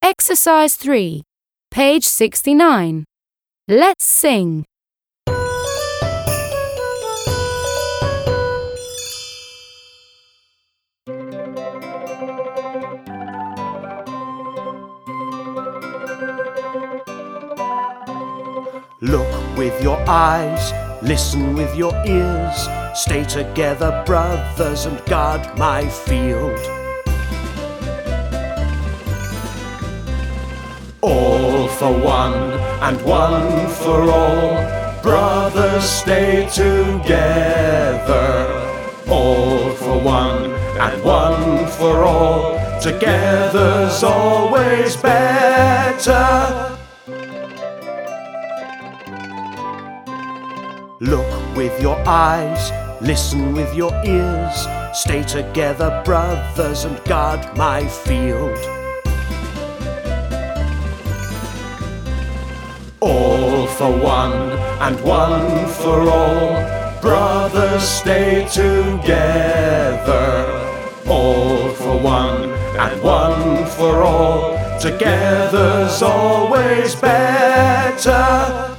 Exercise 3, page 69. Let's sing. Look with your eyes, listen with your ears. Stay together, brothers, and guard my field. All for one and one for all. Brothers, stay together. All for one and one for all. Together's always better. Look with your eyes, listen with your ears. Stay together, brothers, and guard my field. All for one and one for all. Brothers, stay together. All for one and one for all. Together's always better.